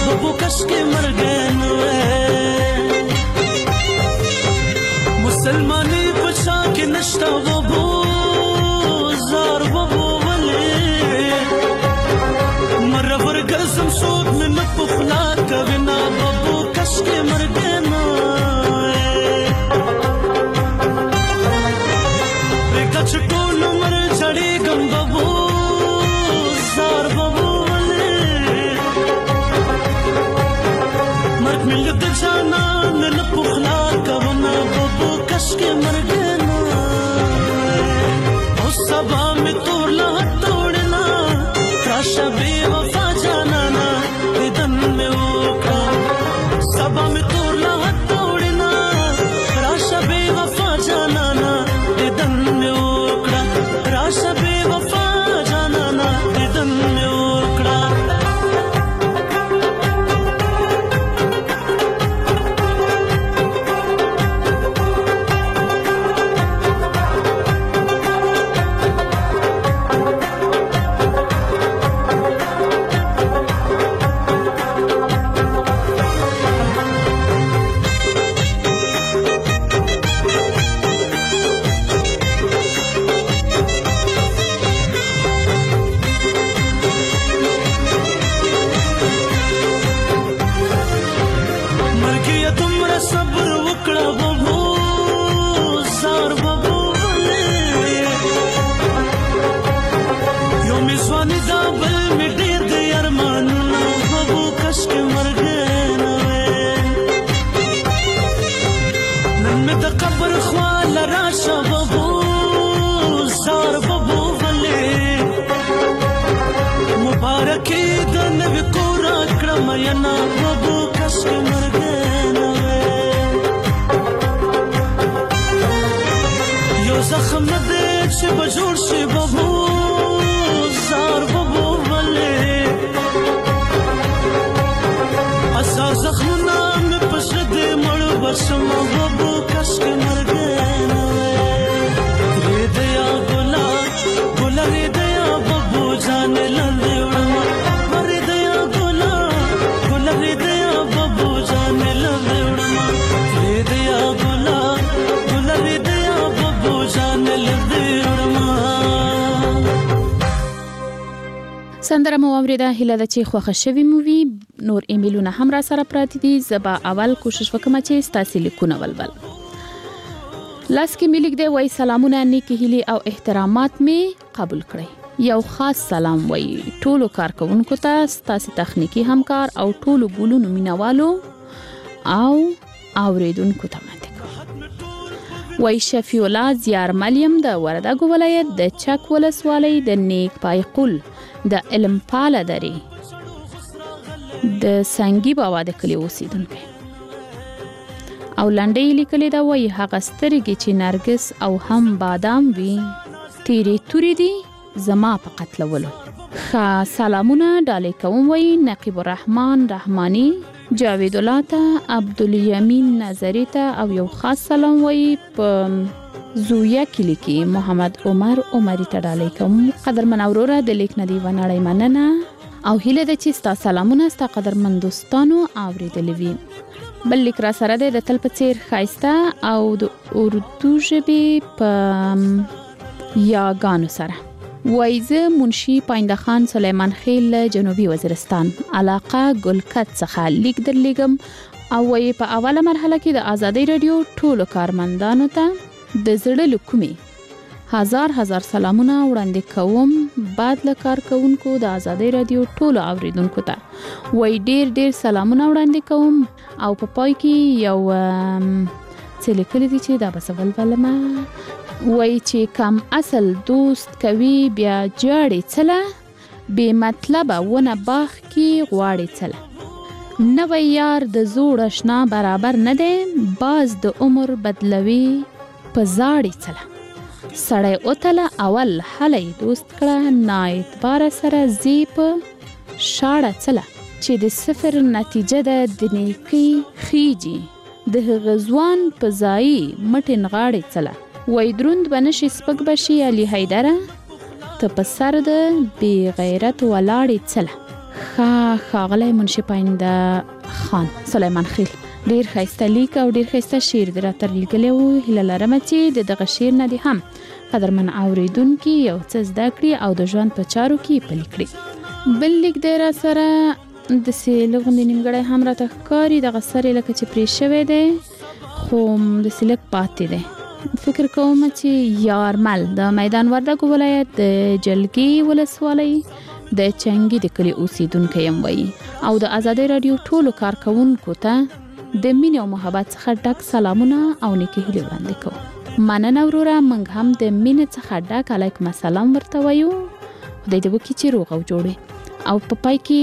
बबू कस के मर गए मुसलमानी बचा के नश्ता बबू जार बबू वले मरवर गजम सोद में न पुखला कविना बबू कस के मर गए छटोल मर चढ़े गम बबू जार बबू वले मर मिलत जाना न पुखला कवना बबू कस के मर गए ओ सबा में तोड़ला तोड़ना त्राशा बेवफा जाना ना दिदन में ओका सबा में तोड़ला तोड़ना त्राशा बेवफा जाना ना दिदन में राशा बेवफा जाना ना दिदन में ओकड़ा سندره مو اوریده هله د چې خوښه شوی مو وي نور ایمیلونه هم را سره پراته دي زبا اول کوشش وکم چې تاسو لیکونه ولول لاس کې ملک دی وای سلامونه نیکی هلي او احترامات می قبول کړئ یو خاص سلام وای ټولو کارکونکو ته تاسو تخنیکی همکار او ټولو ګولونو مینوالو او اوریدونکو ته مانده وای شفیع الله زیار ملیم د وردګو ولایت د چک ولسوالۍ د نیک پای قل د علم پاله دري د سنگي بابا د کلی اوسیدونکو او لنډې لیکلې دا وای هغه سترګې چې نرګس او هم بادام وی تیری توري دي زما په قتلولو سلامونه ډالې کوم وای نقیب الرحمن رحمانی جاوید الله ته عبدالیمین نظری ته او یو خاص سلام وای په زویا کلی کې محمد عمر عمری ته ډالې کوم قدرمن اورورا د لیک ندی ونړی مننه او هیله د چې تاسو سلامونه ست قدرمن دوستانو اوریدلې وي بل لیک را سره د تل په څیر خایسته او د اردو ژبې په یاګانو سره وایزه منشي پاینده خان سلیمان خیل جنوبي وزیرستان علاقه ګلکت څخه لیک درلګم او وای په اوله مرحله کې د آزادۍ رادیو ټولو کارمندانو ته د زړه لکومي هزار سلامونه وړاندې کوم بعد له کارکونکو د آزادۍ رادیو ټولو اوریدونکو ته وای ډیر سلامونه وړاندې کوم او په پای کې یو څه لیکل دي چې دا بسول ولما وای چې کم اصل دوست کوي بیا جاړي چله به مطلب ونه باغ کې غواړي چله نو یار د زوړ آشنا برابر نه دی باز د عمر بدلوي په زاړي چله سړی اوتله اول حلی دوست کړه نا اعتبار سره زیپ شاړه چله چې د صفر نتیجه ده د نیکی خیجی د غزوان په ځای مټن غاړي چله وای دروند بنشي سپک بشي علي حیدره ته په سر د بی غیرت ولاړې چله خا ښاغلی منشي پاینده خان سلیمان خیل ډیر ښایسته لیک او ډیر ښایسته شعر دی راته لیکلی و. هیله لرم چې د دغه شعر نه دې هم قدرمن اوریدونکي یو څه زده کړي او د ژوند په چارو کې پلي کړي. بل لیک دی را سره داسې لږ غوندې نیمګړی هم راته ښکاري. دغه سر یې لکه چې پرې شوی دی خو داسې لږ پاتې دی. فکر کوم چې یارمل د میدان وردګو ولایت د جلګې ولسوالۍ د چنګي د کلي اوسیدونکی یم وایي او د آزادۍ راډیو ټولو کارکوونکو ته د مینې او محبت څخه ډک سلامونه او نیکې هیلې وړاندې کوو. مننه وروره، موږ هم د مینې څخه ډک علیکم السلام ورته وایو. خدای دې وکړي چې روغ او جوړ او په پای کې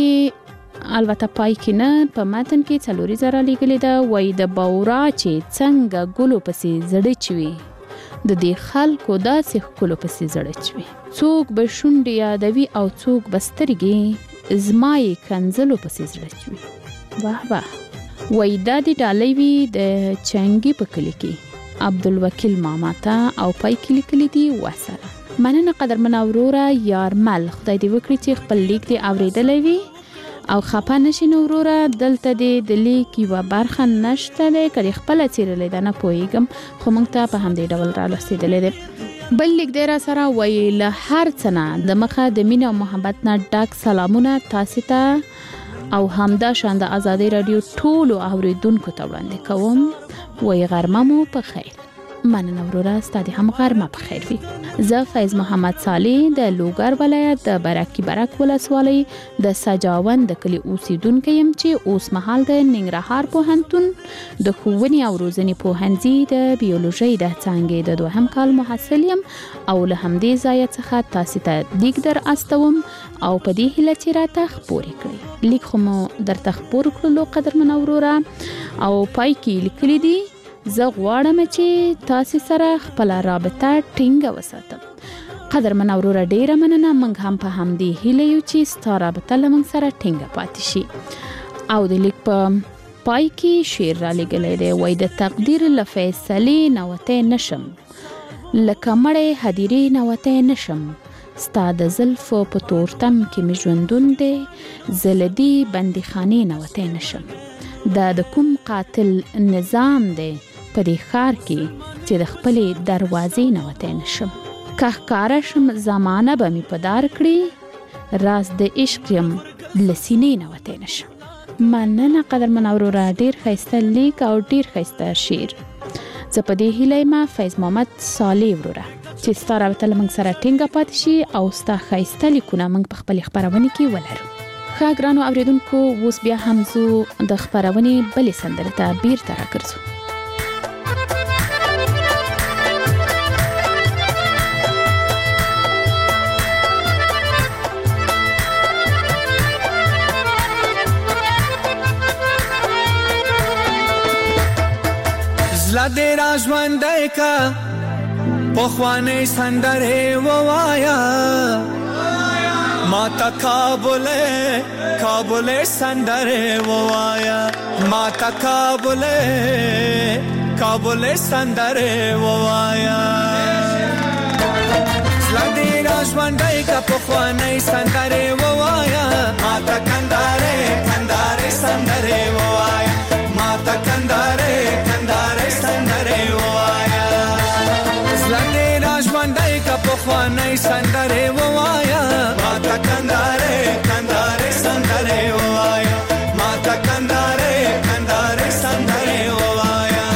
البته پای کې نه په متن کې څلوري زره لیکلې ده وایي د بورا چې څنګه ګلو پسې زړه چوي د دې خلکو داسې ښکلو پسې زړه چوي. څوک به شونډې یادوي او څوک به سترګې زما یې کنځلو پسې زړه چوي. واه واه. وایي دا د ډالۍ وي د چنګي په کلي کې عبدالوکیل ماما ته او پای کې لیکلي دي وسره. مننه قدرمنه وروره یارمل، خدای دې وکړي چې خپل لیک دې اورېدلی وي او خپه نشي. نو وروره دلته دې د لیک یوه برخه نشته دی که دې خپله څیرلی ده نه پوهېږم خو موږ ته په همدې ډول رارسېدلی دی. بل لیک دی را سره وایي له هر څه نه د مخه د مینې او محبت نه ډک سلامونه تاسې ته او همدا شان د آزادۍ راډیو ټولو اوریدونکو ته وړاندې کوم. وایي غرمه مو په خیر. مننه وروره، ستا دې هم غرمه په خیر وي. زه فیض محمد صالح د لوګر ولایت د برکي برک ولسوالۍ د سجاوند د کلي اوسیدونکی یم چې اوس مهال د ننګرهار پوهنتون د ښوونې او روزنې پوهنځي د بیولوژۍ د څانګې د 2م کال محصل یم او له همدې ځایه څخه تاسې ته لیک در استوم او په دې هیله چې راته خپورې کړئ. لیک خو مو درته خپور کړلو قدرمنه وروره او پای کې لیکلي دي زه غواړم چې تاسې سره خپله رابطه ټینګه وساتم. قدرمنه وروره ډیره مننه، موږ هم په همدې هیله یو چې ستا رابطه له موږ سره ټینګه پاتې شي. او د لیک په پای کې شعر را لیږلی دی وایي د تقدیر له فیصلې نه وتی نشم لکه مړی هدیرې نه وتی نشم ستا د زلفو په تورتم کې مې ژوندون دی زه له دې بندیخانې نه وتی نشم. دا د کوم قاتل نظام دی په دې ښار کې چې د خپلې دروازې نه وتی نشم. که ښکاره شم زمانه به مې په دار کړي راز د عشق یم له سینې نه وتی نشم. مننه قدرمنه وروره، ډیر ښایسته لیک او ډیر ښایسته شعر. زه په دې هیله یم فیض محمد صالح وروره چې ستا رابطه له موږ سره ټینګه پاتې شي او ستا ښایسته لیکونه موږ په خپلې خپرونې کې ولرو. ښه ګرانو اوریدونکو، اوس بیا هم زو د خپرونې بلې سندرې ته بیرته راګرځو. زړه دې را ژوندی که پخوانۍ سندرې ووایه ما تا کابل سندرې ووایا ما تا کابل سندرې ووایا زلندې را ژوندی که پخوانۍ سندرې ووایا ما تا کندارې سندرې ووایا ما تا کندارې سندرې ووایا زلندې را ژوندی که پخوانۍ سندرې ووایا ما تا کندارې سندرې ووایا ما تا کندارې سندرې ووایا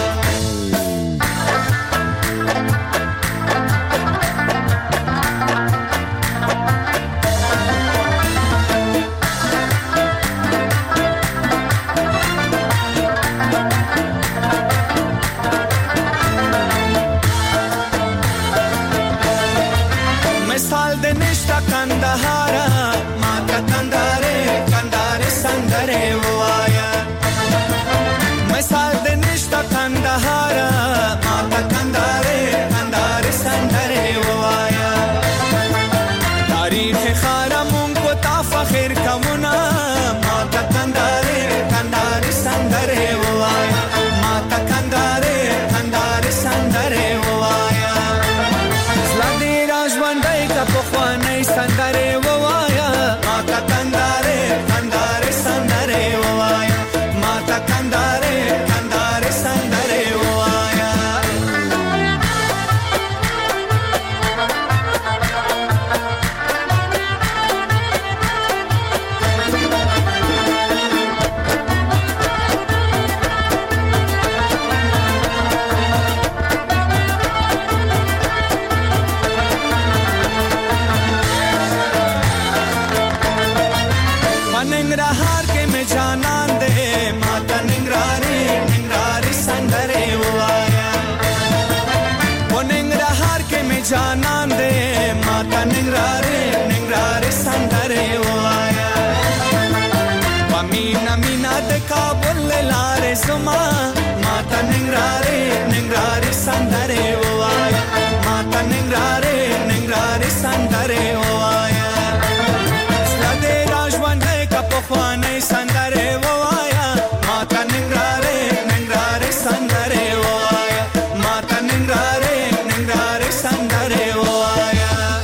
مینا د کابل لارې زما ماته ننګرهارې سندرې ووایا ماته ننګرهارې سندرې ووایا ستا دې را ژوندی که پخوانۍ سندرې ووایا ماته ننګرهارې سندرې ووایا ماته ننګرهارې سندرې ووایا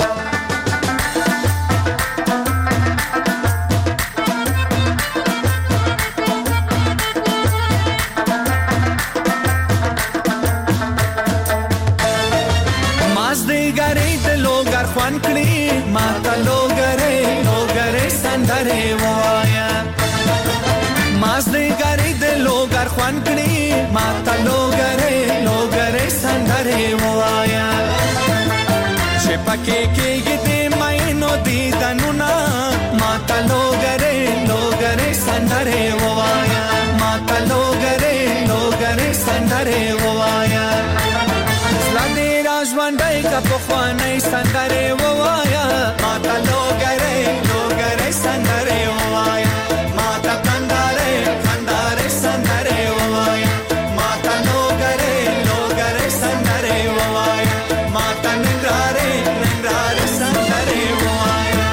خوان کړي ماته لوګره سندره وایا ماز دې ګری د لوګر خوان کړي ماته لوګره سندره وایا چې پکې کېږي دې مینو دې دنونا ماته لوګره سندره وایا ماته لوګره سندره وایا زلانې راځوندای کا په خوانې سندره ووایا ماته لوګره سندره ووایا ماته کنداره سندره ووایا ماته لوګره سندره ووایا ماته ننګرهارې سندره ووایا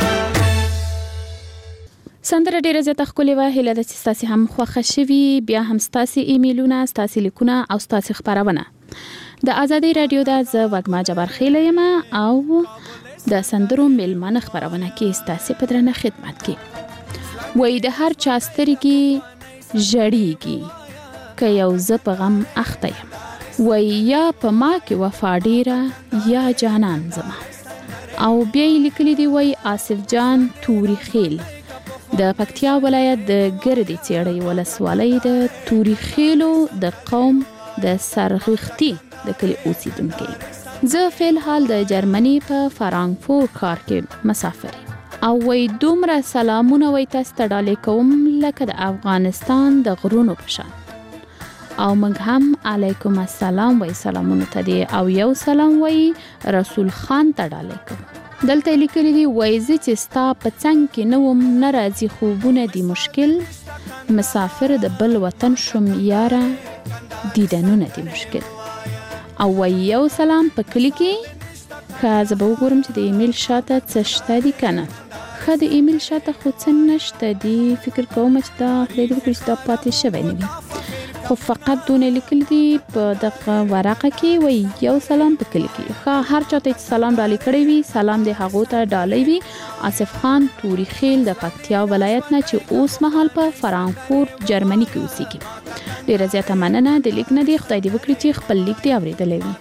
سندره ډیره زیاته ښکلې وه. هیله ده چې ستاسې هم خوښه شوي. بیا هم ستاسې ایمیلونه ستاسې لیکونه او ستاسې خپرونه د ازادي رادیو د زه وږمه جبارخیله یم او د سندرو میلمانه خپرونه کې ستاسې په درنه خدمت کې. وایي د هر چا سترګې ژړیږي که یو زه په غم اخته یم وایي یا په ما کې وفا ډیره یا جانان زما. او بیا یې لیکلي دي وایي آصف جان توري خیل د پکتیا ولایت د ګردې څېړۍ ولسوالۍ د توري خیلو د قوم د سرغښتي د کلی اوسیدونکی. زه فعل حال د جرمني په فرانکفورت ښار کې مسافر او وای دومره سلامونه وای تاسو ته ډالۍ کوم لکه د افغانستان د غرونو په شان. او موږ هم علیکم السلام وای سلامونه ته دی او یو سلام وای رسول خان ته ډالۍ کوم. دلته لیکلي دي وای زه چې ستا په څنګ کې نه وم نه راځي خوبونه دي مشکل مسافر د بل وطن شم یاره دیدنونه دي مشکل. او وای یو سلام په کلی کې که زه به وګورم چې د ایمیل شاته څه شته دي که نه. ښه د ایمیل شاته خو څه نشته دي. فکر کوم چې دا خدای دې وکړي چې دا پاتې شوی نه وي خو فقط دونه لیکلي دي په دغه ورقه کې وای یو سلام په کلی کې. ښه هر چا ته چې سلام ډالۍ کړی وي سلام دې هغو ته ډالۍ وي. آصف خان توري خیل د پکتیا ولایت نه چې اوس مهال په فرانکفورت جرمني کې اوسېږي. ډیره زیاته مننه د لیک نه دی. خدای دې وکړي چې خپل لیک دې اورېدلی وي.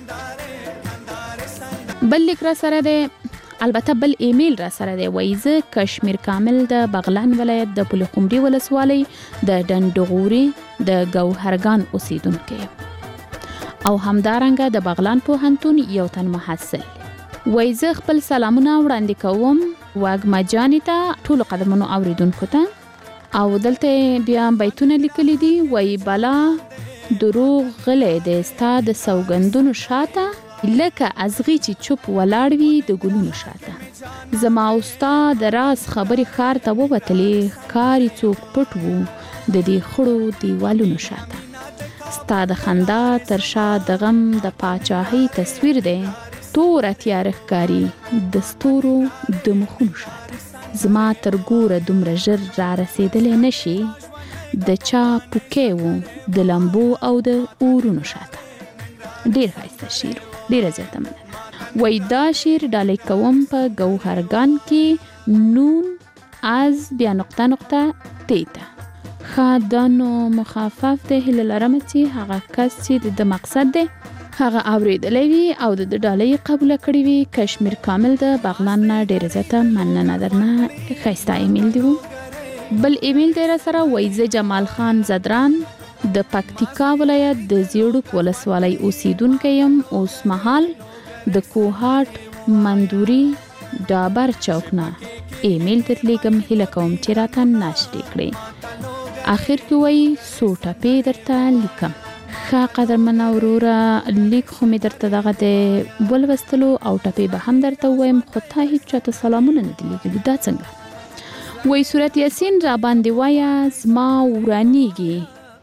بل لیک را سره دی البته بل ایمیل را سره دی. وایي زه کشمیر کامل د بغلان ولایت د پلخمري ولسوالۍ د ډنډغوري د ګوهرګان اوسیدونکی او همدارنګه د بغلان پوهنتون یو تن محصل. وایي زه خپل سلامونه وړاندې کوم وږمه جانې ته ټولو قدرمنو اوریدونکو ته. او دلته بیا بیتونه لیکلي دي. وایي بلا دروغ غلی دی ستا د سوګندونو شاته لکه ازغي چې چوپ ولاړ وي د ګلونو شاته. زما او ستا د راز خبرې ښار ته ووتلې ښکاري څوک پټ وو د دې خړو دیوالونو شاته. ستا د خندا تر شا د غم د پاچاهۍ تصویر دی توره تیاره ښکاري د ستورو د مخونو شاته. زما تر ګوره دومره ژر را رسېدلی نشي د چا پوکی وو د لمبو او د اورونو شاته. ډیر ښایسته شعر ډیره زیاته مننه. وای دا شعر ډالۍ کوم په ګوهرګان کې نون از بیا نقطه نقطه تیته. ښه دا نو مخفف دی. هیله لرم چې هغه کس چې د مقصد دی هغه اوریدلی وي او د ډالۍ قبوله کړې وي. کشمیر کامل د بغلان نه ډیره زیاته مننه درنه. ښایسته ایمیل دی. بل ایمیل دی را سره. وای زه جمال خان زدران د پکتیکا ولایت د زیړوک ولسوالۍ اوسیدونکی یم. اوس مهال د کوهاټ مندوري ډابر چوک نه ایمیل درلیږم. هیله کوم چې راته ناشرې کړې. آخر کې وایي څو ټپې درته لیکم. ښه قدرمنه وروره لیک خو مې درته دغه د ولوستلو او ټپې به هم درته ووایم خو تا هېچ چاته سلامونه نه دي لیکلي. دا څنګه؟ وای سورت یاسین را باندې وایا زما ورانیږي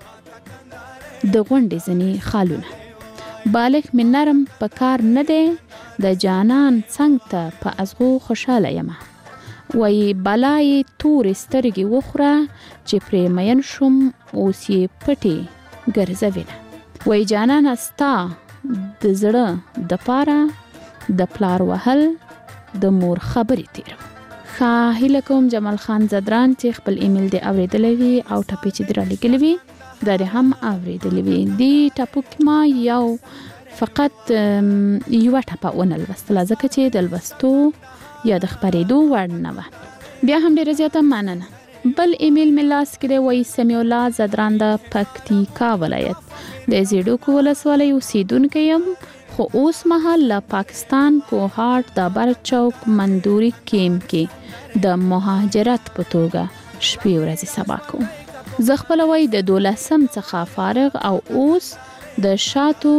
د غونډې ځنې خالونه بالغ من نرم په کار نه دی د جانان څنګ ته په ازغو خوشاله یم وای بلای تور سترګې وخوره چې پرې مین شم اوس یې پټې ګرځوینه وای جانان استا د زړه د پاره د پلار وهل د مور خبرې تیرو هیله کوم جمال خان زدران چې خپل ایمیل دی اوریدلی وي او ټپې چې درا لیکلی وي دا هم اوریدلی وي دی ټاپو کې ما یو فقط یو ټاپه ونلوستله ځکه چې د لوستو یا د خپرېدو وړ نه وه بیا هم ډېره زیاته مننه بل ایمیل مې لاس کې دی وایي سمیع الله زدران د پکتیکا ولایت د زیډوکو ولسوالۍ اوسېدونکی یم خو اوس مهال له پاکستان کوهاټ د بر چوک مندوري کیمپ کې د مهاجرت په توګه شپې ورځې سبا کوم زه خپله وایي د 12 څخه فارغ او اوس د شاتو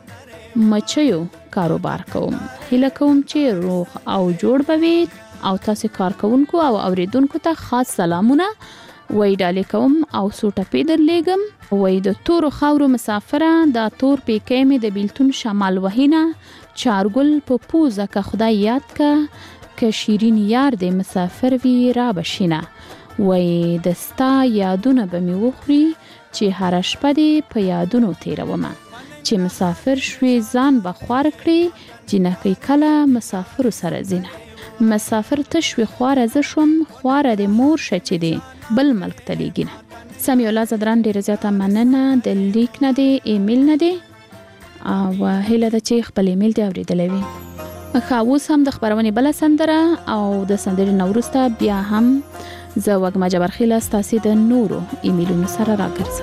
مچیو کاروبار کوم هیله کوم چې روغ او جوړ به وي او تاسو کارکونکو او اوریدونکو ته خاص سلامونه وای ډالې کوم او څو ټپې درلیږم وای د تورو خاورو مسافره دا تور پیکې مې د بیلتون شمال وهینه چارګل په پوزه که خدای یاد که شیرین یار د مسافر وی را بشینه وای دستا یادونه به می وخوري چې هر شپه دې په یادونو تیرومه چې مسافر شوي ځان به خوار کړي جنکې کله مسافر سره زینه مسافر تشوي خواره ز شوم خواره د مور شچې دي بل ملک تلیګینه سمیع الله زدران ډیره زیاته مننه د لیک نه دی ایمیل نه دی او هیله ده چې خپل ایمیل دی اوریدلی وي اوس هم د خپرونې بله سندره او د سندرې نه وروسته بیا هم زه وږمه جبرخیله ستاسې د نورو ایمیلونو سره راګرځم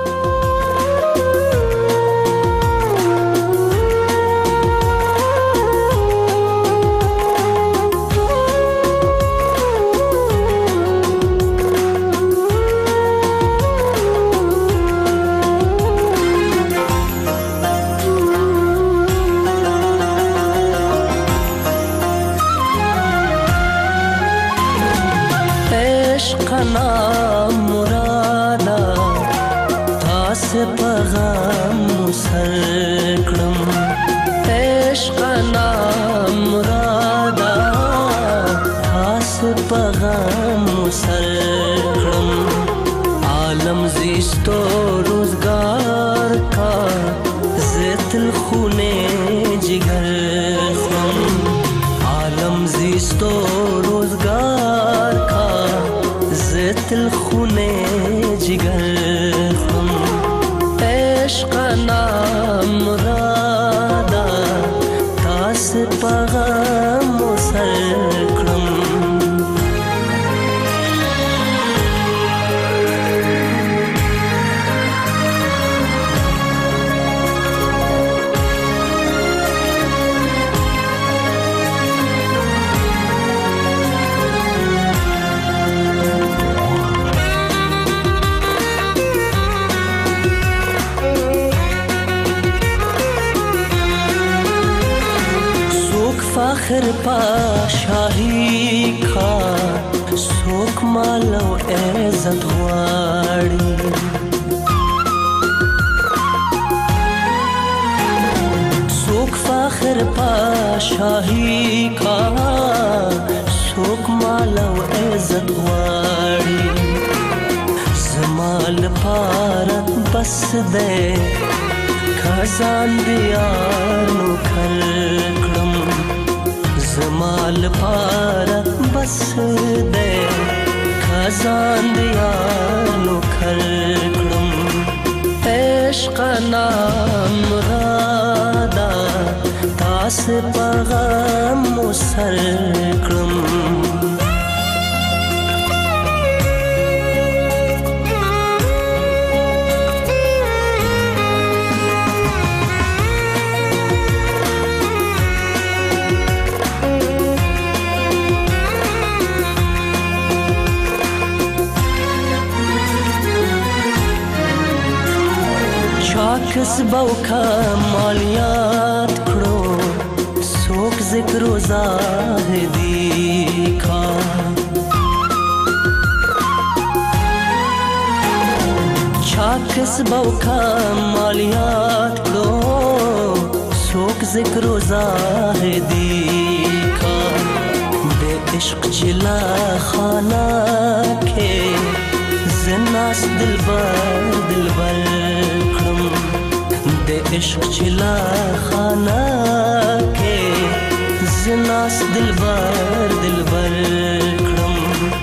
فخر پا شاهی کا سوک مال او عزت غواړي سوک فخر پا شاهی کا سوک مال او عزت غواړي زمال پارت بس دے خزان دیانو کل زمال پارت بس دے خزان دیانو کھرکڑم عشق نام رادا تاس پغم مسرکڑم کسبو کمالیات کړو څوک ذکر و زاهدی کا چاکس باوکا مالیات کړو څوک ذکر و زاهدی کا د عشق چلا خانه کې زناس دلبر دلبر کړم د عشق چلا خانه کې زناس دلبر دلبر کړم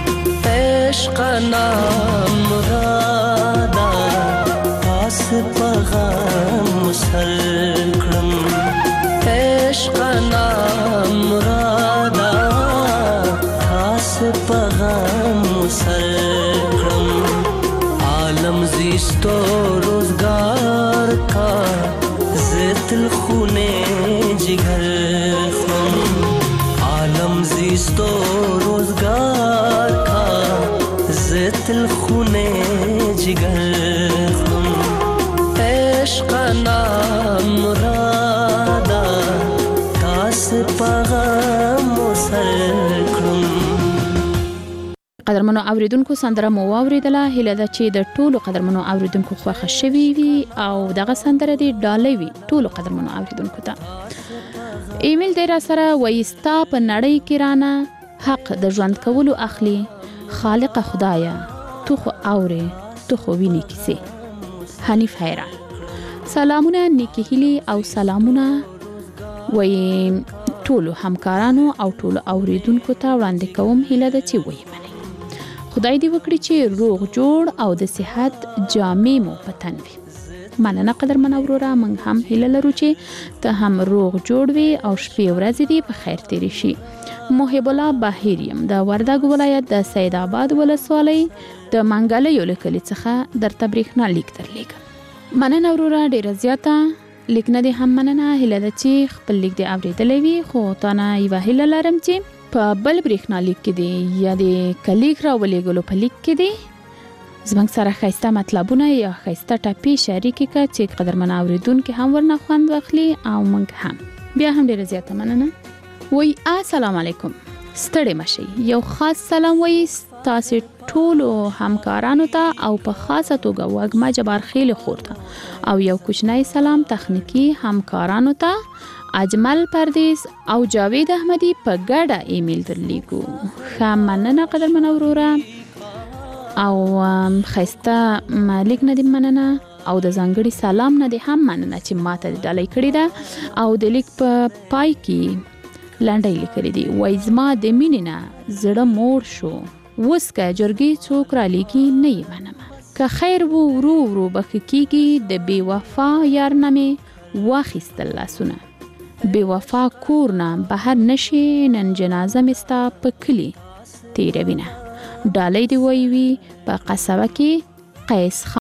عشق نام مرادا پاس پیغام سر کړم عشق نام مرادا پاس پیغام سر کړم عالم زیستو روزگار کا زتل خونه جگر خم عالم زیستو روزگار کا زتل خونه جگر خم عشق نام مرادا تاس پیغام سر کړم. قدرمنو اوریدونکو سندره مو واوریدله. هیله ده چې د ټولو قدرمنو اوریدونکو خوښه شوي وي او دغه سندره دې ډالۍ وي ټولو قدرمنو اوریدونکو ته. ایمیل دی را سره وایي ستا په نړۍ کې رانه حق د ژوند کولو اخلي خالق خدایا تو خو اورې تو خو وینې کیسې. حنیف حیران سلامونه نیکی هیلی او سلامونه وایي ټولو همکارانو او ټولو اوریدونکو ته وړاندې کوم. هیله ده چې وایي منئ. خدای دې وکړي چې روغ جوړ او د صحت جامې مو په تن وي. مننه قدرمن وروره. موږ هم هیله لرو چې ته هم روغ جوړ وي او شپې ورځې دې په خیر تیرې شي. محب الله بهیر یم د وردګ ولایت د سید آباد ولسوالۍ د منګلیو له کلي څخه درته برېښنا لیک درلیږم. مننه وروره ډېره زیاته. لیک نه دې هم مننه. هیله ده چې خپل لیک دې اورېدلی وي خو تا نه یوه هیله لرم چې په بل برېښنا لیک کې دې یا د کلیک راولېږلو په لیک کې دې زموږ سره ښایسته مطلبونه یا ښایسته ټپې شریکې کړه چې قدرمن اوریدونکي هم ورنه خوند واخلي او موږ هم. بیا هم ډېره زیاته مننه. وای السلام علیکم. ستړي مشي. یو خاص سلام وای تاسو ټولو همکارانو ته او په خاصه توګه وګما جبار خیل خورته او یو کوچنی سلام تخنیکی همکارانو ته اجمل پردیس او جاوید احمدی په ګډه ایمیل درلیږو. ښه مننه قدرمن وروره او خیسته مالک ندی مننه او د ځانګړي سلام نه دې هم مننه چې ماته ډالۍ کړې ده او د لیک په پای کې لنډۍ لیکلې دي. وایي زما د مینې نه زړه موړ شو اوس که جرګې څوک رالیږي نه یې منمه. که خیر وو ورو ورو به ښه کېږي د بې وفا یار نه مې واخیستل لاسونه. بې وفا کور نه بهر نشي نن جنازه مې ستا په کلي تېروینه. ډالۍ دې وایي وي په قصبه کې قیس